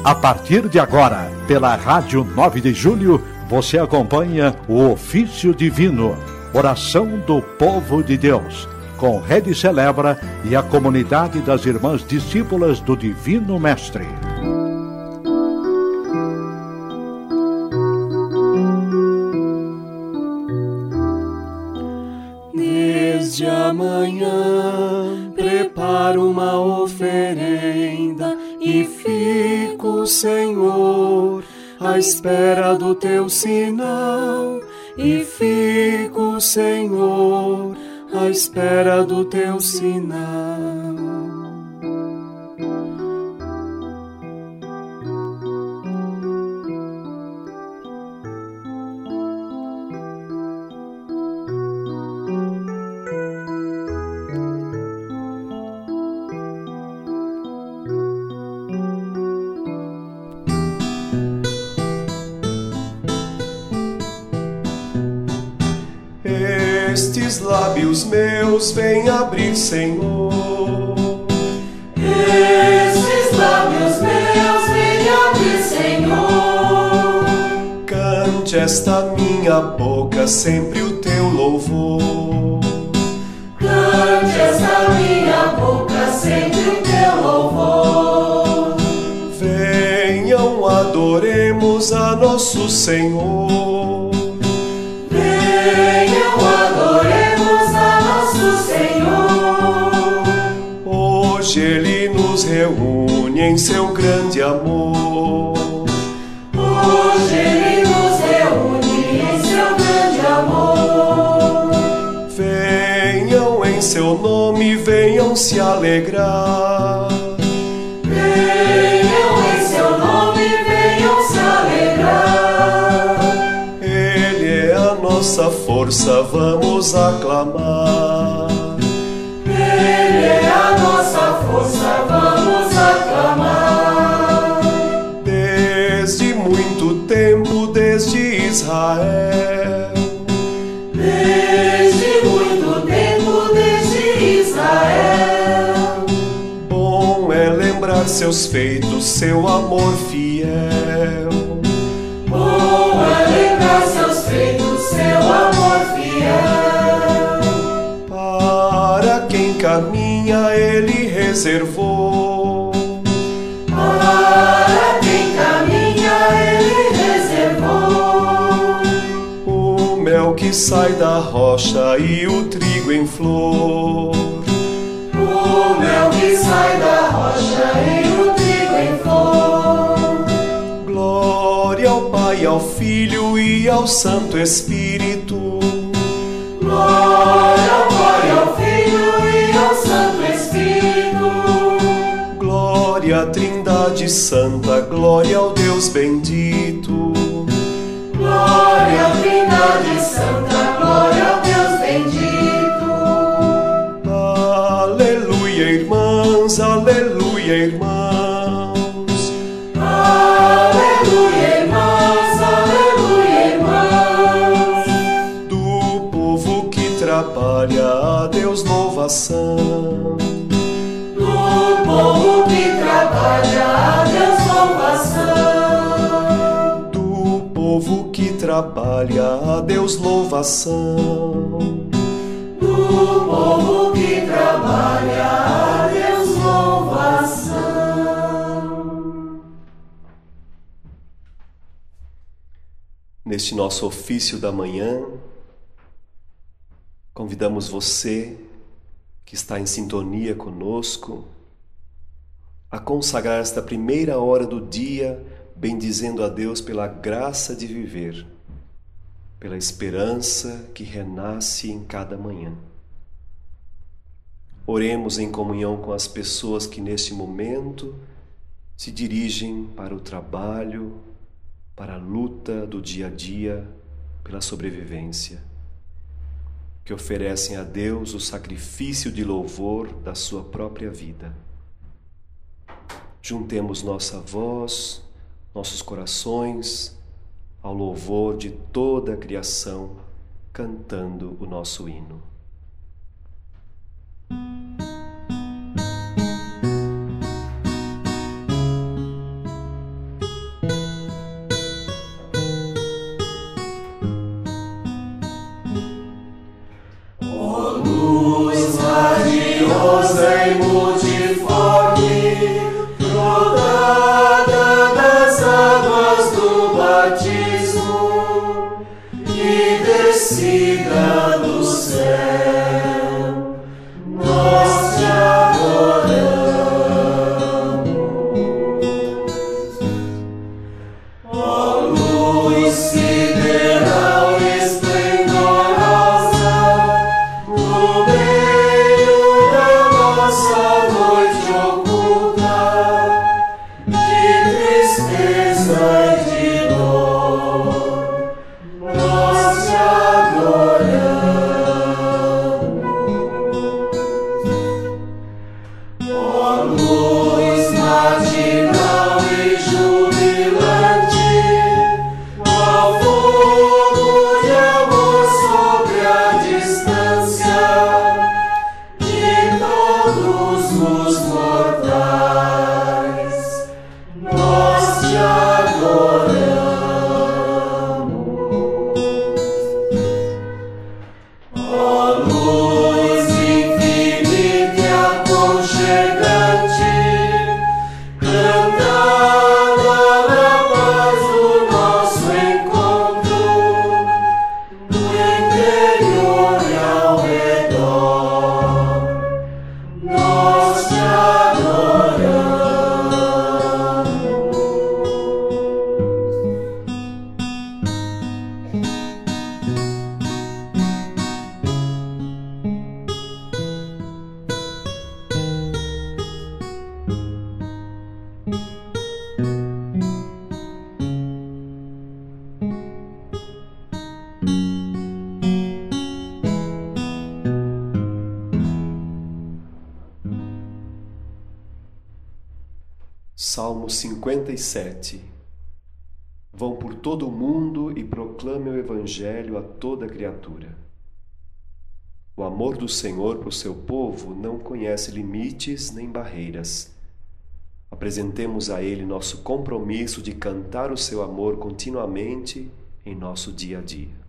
A partir de agora, pela Rádio 9 de Julho, você acompanha o Ofício Divino, oração do povo de Deus, com Rede Celebra e a comunidade das Irmãs Discípulas do Divino Mestre. Desde amanhã preparo uma oferenda e fico, Senhor, à espera do teu sinal. E fico, Senhor, à espera do teu sinal. Estes lábios meus vem abrir, Senhor. Estes lábios meus vem abrir, Senhor. Cante esta minha boca sempre o teu louvor. Cante esta minha boca sempre o teu louvor. Venham, adoremos a nosso Senhor. Venham, adoremos a nosso Senhor. Hoje Ele nos reúne em seu grande amor. Hoje Ele nos reúne em seu grande amor. Venham em seu nome, venham se alegrar. Venham em seu nome, venham se alegrar. Ele é a nossa força, vamos aclamar. Ele é a nossa força, vamos aclamar. Desde muito tempo, desde Israel. Desde muito tempo, desde Israel. Bom é lembrar seus feitos, seu amor fiel. Bom é lembrar seus feitos, seu amor fiel. Para quem caminha, Ele reservou. Para quem caminha, Ele reservou. O mel que sai da rocha e o trigo em flor. O mel que sai da rocha e o trigo em flor. Glória ao Pai, ao Filho e ao Santo Espírito. Glória ao Pai, ao Filho e ao Santo Espírito. Glória à Trindade Santa, glória ao Deus bendito. Glória à Trindade Santa, glória ao Deus bendito. Aleluia, irmãs, aleluia, irmãos. Aleluia, irmãs, aleluia, irmãos. Do povo que trabalha, a Deus louvação. Do povo que trabalha, a Deus louvação. Do povo que trabalha, a Deus louvação. Do povo que trabalha, a Deus louvação. Neste nosso ofício da manhã, convidamos você que está em sintonia conosco a consagrar esta primeira hora do dia, bendizendo a Deus pela graça de viver, pela esperança que renasce em cada manhã. Oremos em comunhão com as pessoas que neste momento se dirigem para o trabalho, para a luta do dia a dia pela sobrevivência, que oferecem a Deus o sacrifício de louvor da sua própria vida. Juntemos nossa voz, nossos corações, ao louvor de toda a criação, cantando o nosso hino. Ó luz matinal e jubilante, qual fogo de amor sobre a distância de todos os mortais, nós te adoramos. Ó luz infinita e aconchegante, cantada na paz do nosso encontro, no interior e ao redor, nós te adoramos. Salmo 57. Vão por todo o mundo e proclamem o Evangelho a toda criatura. O amor do Senhor para o seu povo não conhece limites nem barreiras. Apresentemos a Ele nosso compromisso de cantar o seu amor continuamente em nosso dia a dia.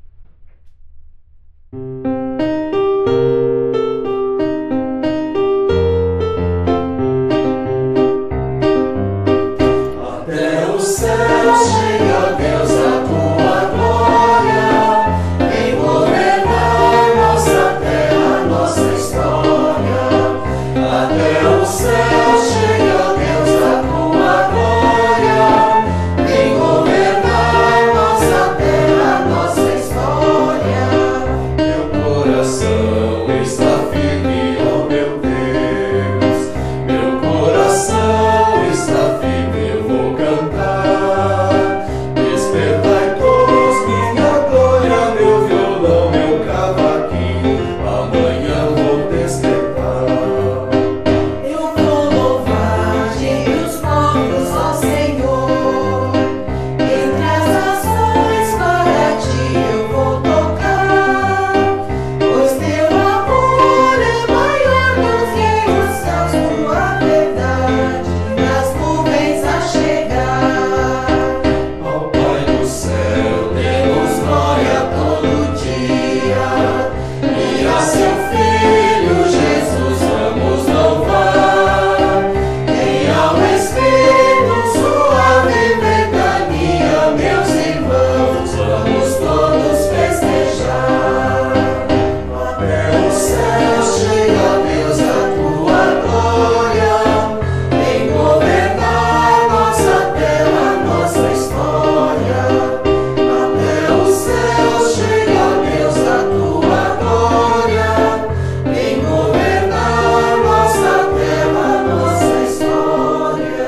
Até o céu chega, Deus, a tua glória, em governar nossa terra, nossa história. Até o céu chega, Deus, a tua glória, em governar nossa terra, nossa história. Meu coração está firme, ó meu Deus, meu coração está firme, eu vou cantar. Despertai todos minha glória, meu violão, meu cavaquinho, amanhã vou despertar. Eu vou louvar entre os povos, ó Senhor, entre as nações para ti eu vou tocar, pois teu amor é maior que os céus, tua verdade nas nuvens a chegar. Ó Pai do céu, dê-nos glória todo dia, e a seu Filho Jesus vamos louvar. Em alma e espírito, suave ventania, meus irmãos, vamos todos festejar. Até o céu chega, Deus, a tua glória, em governar nossa terra, nossa história. Até o céu chega, Deus, a tua glória, em governar nossa terra, nossa história.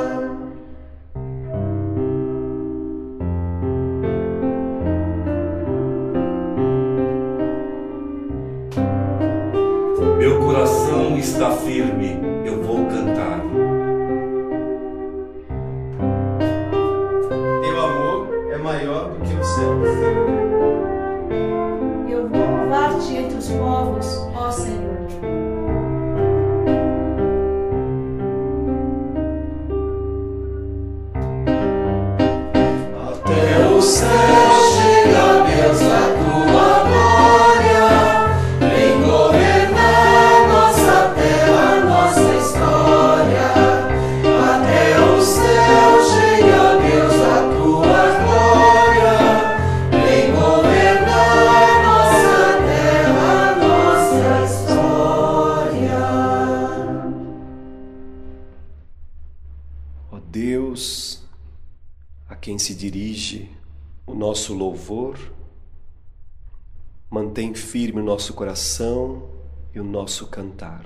Meu coração está firme, eu vou cantar. Teu amor é maior do que o céu. Eu vou louvar-te entre os povos, ó Senhor. Até o céu chega, Deus, a tua glória, em governar nossa terra, nossa história. Até o céu chega, Deus, a tua glória, em governar nossa terra, nossa história. Ó Deus, a quem se dirige o nosso louvor, mantém firme o nosso coração e o nosso cantar.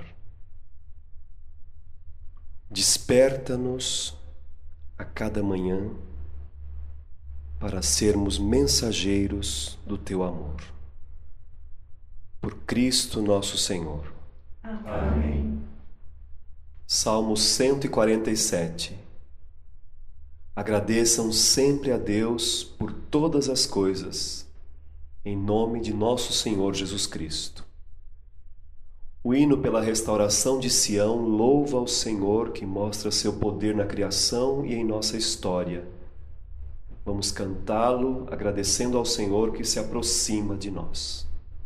Desperta-nos a cada manhã para sermos mensageiros do teu amor. Por Cristo nosso Senhor. Amém. Salmo 147. Agradeçam sempre a Deus por todas as coisas, em nome de nosso Senhor Jesus Cristo. O hino pela restauração de Sião louva ao Senhor que mostra seu poder na criação e em nossa história. Vamos cantá-lo agradecendo ao Senhor que se aproxima de nós.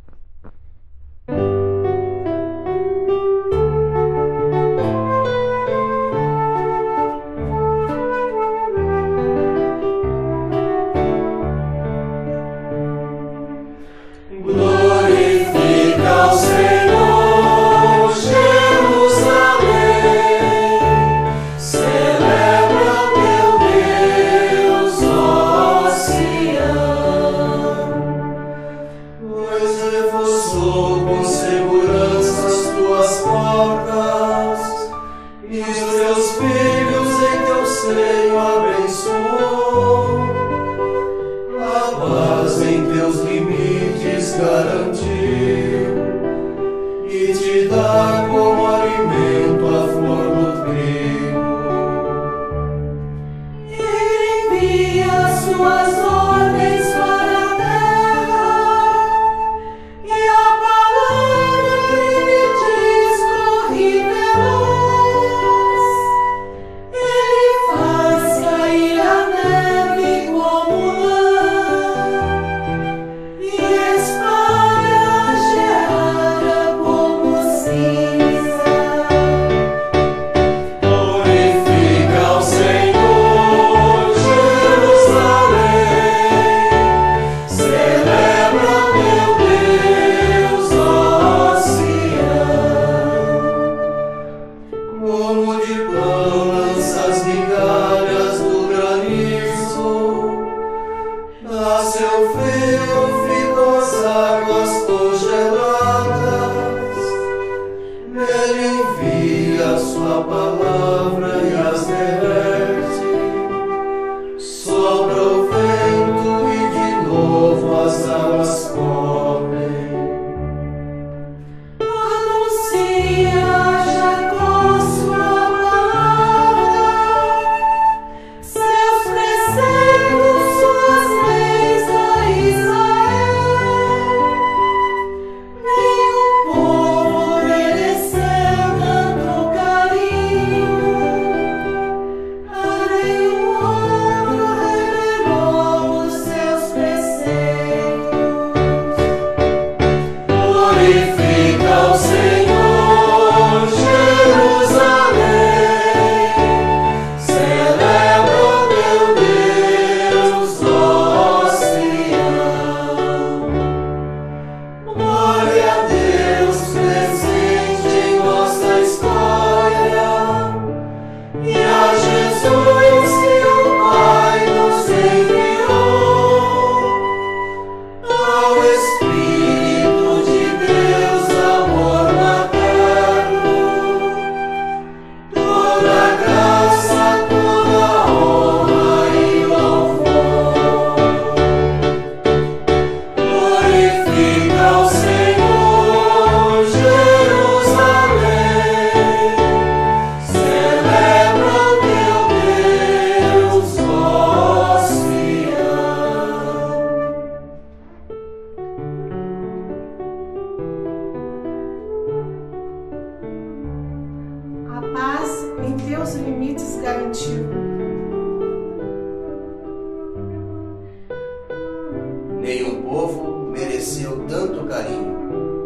Nenhum povo mereceu tanto carinho.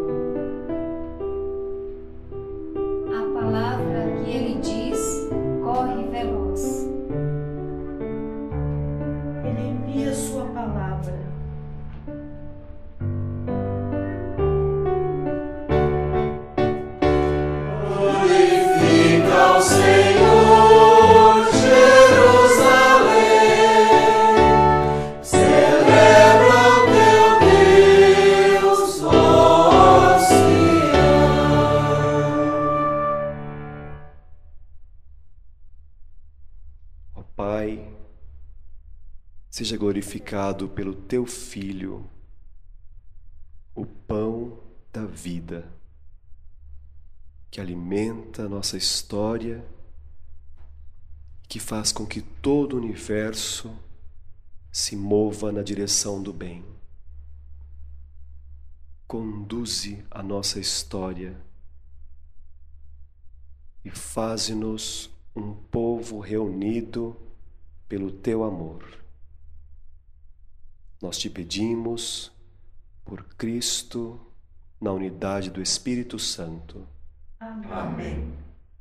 A palavra que ele diz corre veloz. Ele envia sua palavra. Glorifica ao Senhor, Jerusalém. Celebra o teu Deus, ó Sião. Ó Pai, seja glorificado pelo teu Filho, o pão da vida. que alimenta a nossa história, que faz com que todo o universo se mova na direção do bem. Conduze a nossa história e faze-nos um povo reunido pelo teu amor. Nós te pedimos, por Cristo, na unidade do Espírito Santo. Amém.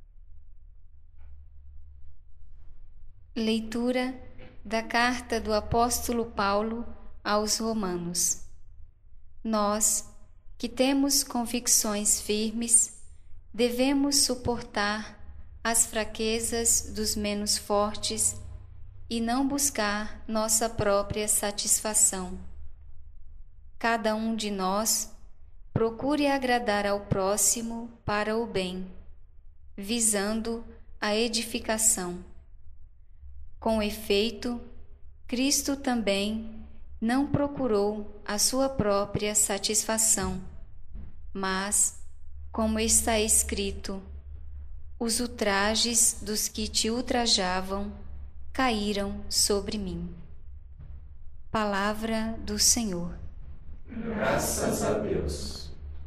Leitura da carta do apóstolo Paulo aos Romanos. Nós, que temos convicções firmes, devemos suportar as fraquezas dos menos fortes e não buscar nossa própria satisfação. Cada um de nós procure agradar ao próximo para o bem, visando a edificação. Com efeito, Cristo também não procurou a sua própria satisfação, mas, como está escrito, os ultrajes dos que te ultrajavam caíram sobre mim. Palavra do Senhor. Graças a Deus.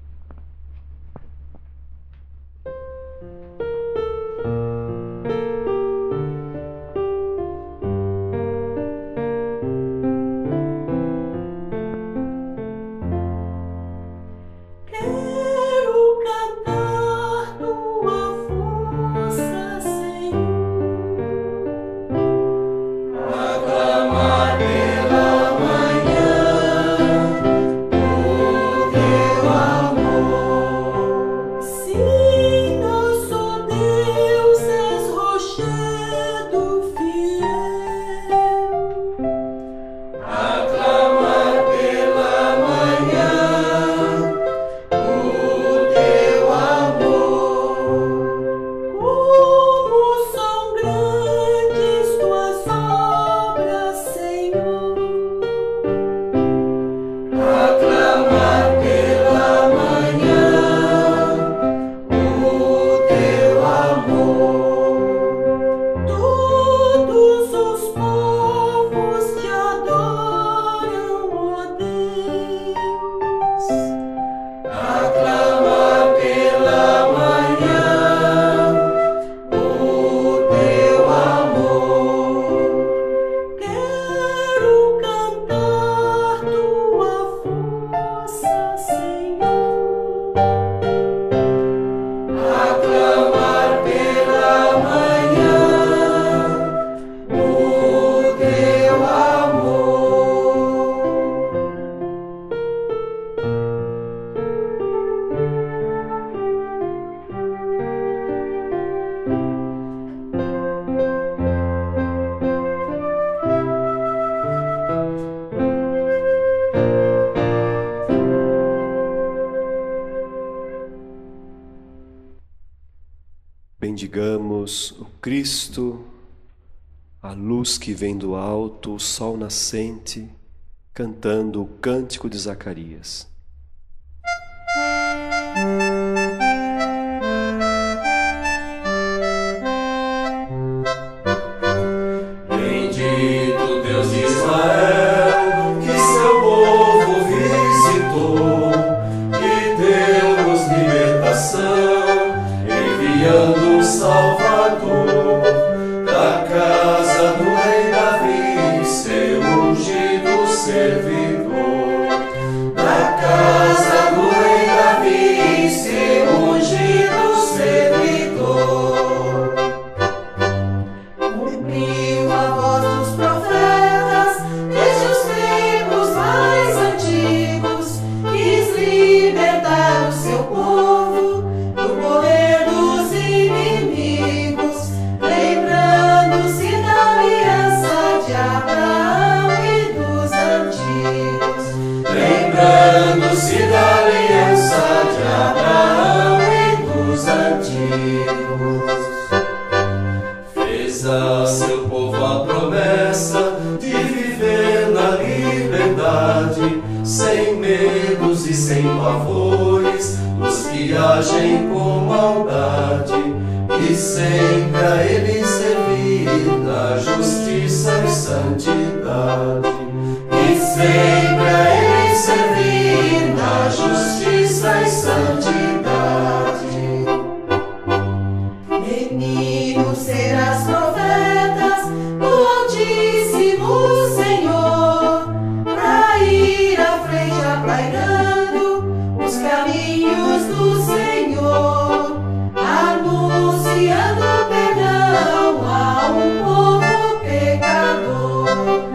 Bendigamos o Cristo, a luz que vem do alto, o sol nascente, cantando o cântico de Zacarias. Bendito Deus de Israel, que seu povo visitou e deu-nos libertação, enviando um Salvador da casa do rei Davi, seu ungido servidor. Da casa do rei Davi, seu ungido servidor. Cumpriu a voz dos profetas desde os tempos mais antigos, quis libertar o seu povo do poder dos inimigos, lembrando-se da aliança de Abraão e dos antigos, Lembrando-se da aliança de Abraão e dos antigos. Fez a seu povo a promessa de viver na liberdade, sem medos e sem pavores, nos guiar agem com maldade, e sempre a Ele servir na justiça e santidade. E sempre a Ele servir na justiça e santidade. Reunidos serás profetas do Altíssimo Senhor, pra ir à frente aplainando os caminhos do Senhor, anunciando perdão a um povo pecador,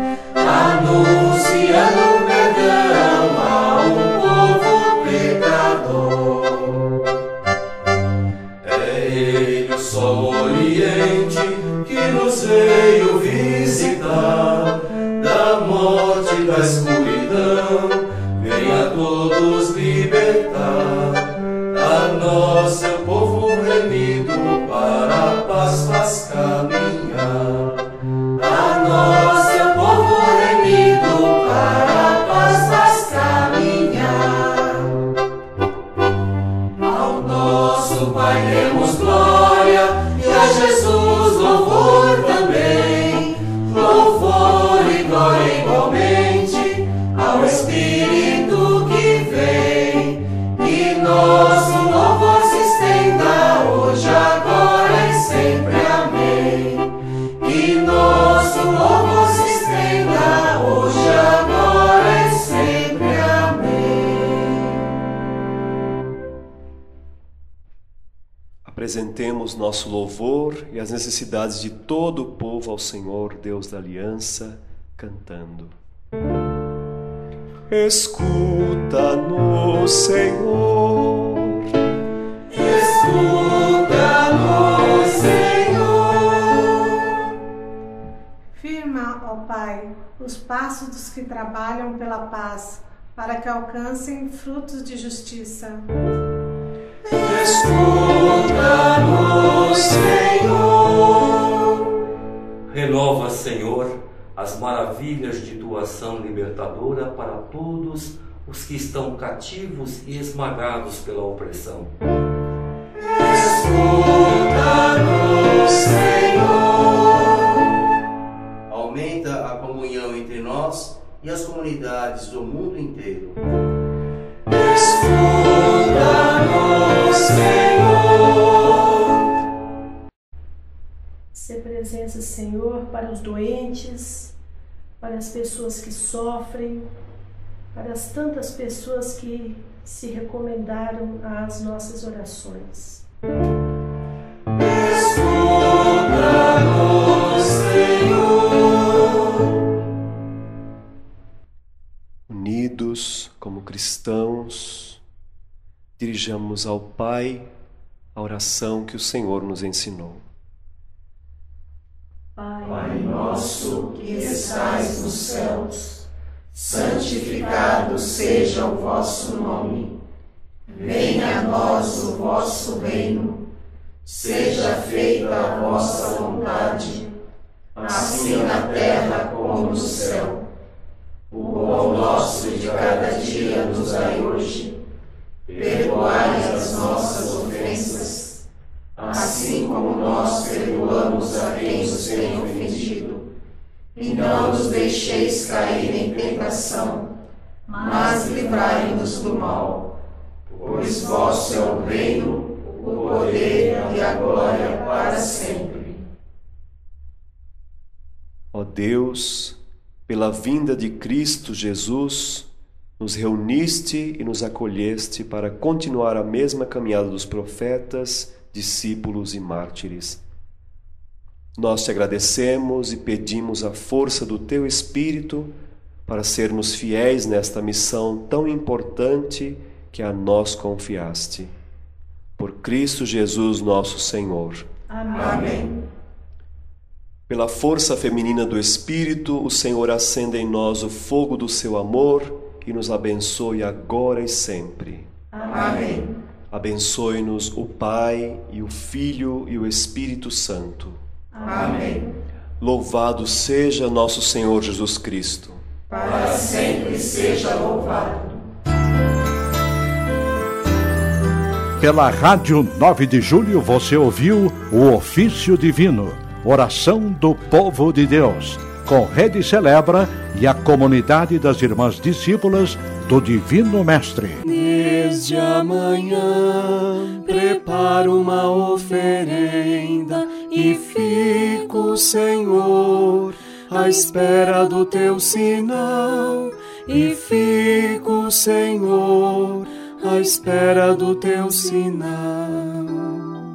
anunciando perdão a um povo pecador. É Ele o sol oriente que nos veio visitar, da morte e da escuridão venha todos libertar. A nós, seu povo remido, para a paz faz caminhar. A nós, seu povo remido, para a paz faz caminhar. Ao nosso Pai demos glória, e a Jesus louvor também. Louvor e glória igualmente ao Espírito que vem. E nosso louvor se estenda hoje, agora e sempre. Amém. E nosso louvor se estenda hoje, agora e sempre. Amém. Apresentemos nosso louvor e as necessidades de todo o povo ao Senhor, Deus da aliança, cantando. Escuta-nos, Senhor. Escuta-nos, Senhor. Firma, ó Pai, os passos dos que trabalham pela paz, para que alcancem frutos de justiça. Escuta-nos, Senhor. Renova, Senhor, as maravilhas de tua ação libertadora para todos os que estão cativos e esmagados pela opressão. Escuta-nos, Senhor. Aumenta a comunhão entre nós e as comunidades do mundo inteiro. Escuta-nos, Senhor. Ser presença, Senhor, para os doentes, para as pessoas que sofrem, para as tantas pessoas que se recomendaram às nossas orações. Escuta-nos, Senhor. Unidos como cristãos, dirijamos ao Pai a oração que o Senhor nos ensinou. Pai nosso que estais nos céus, santificado seja o vosso nome. Venha a nós o vosso reino. Seja feita a vossa vontade, assim na terra como no céu. O pão nosso de cada dia nos dai hoje. Perdoai as nossas ofensas, assim como nós perdoamos a quem nos tem ofendido. E não nos deixeis cair em tentação, mas livrai-nos do mal. Pois vosso é o reino, o poder e a glória para sempre. Ó Deus, pela vinda de Cristo Jesus, nos reuniste e nos acolheste para continuar a mesma caminhada dos profetas, discípulos e mártires. Nós te agradecemos e pedimos a força do teu Espírito para sermos fiéis nesta missão tão importante que a nós confiaste. Por Cristo Jesus, nosso Senhor. Amém. Pela força feminina do Espírito, o Senhor acenda em nós o fogo do seu amor e nos abençoe agora e sempre. Amém. Abençoe-nos o Pai e o Filho e o Espírito Santo. Amém. Louvado seja nosso Senhor Jesus Cristo. Para sempre seja louvado. pela Rádio 9 de Julho você ouviu o Ofício Divino, oração do povo de Deus, com Rede Celebra e a comunidade das Irmãs Discípulas do Divino Mestre. Desde amanhã preparo uma oferenda e fico, Senhor, à espera do teu sinal. E fico, Senhor, à espera do teu sinal.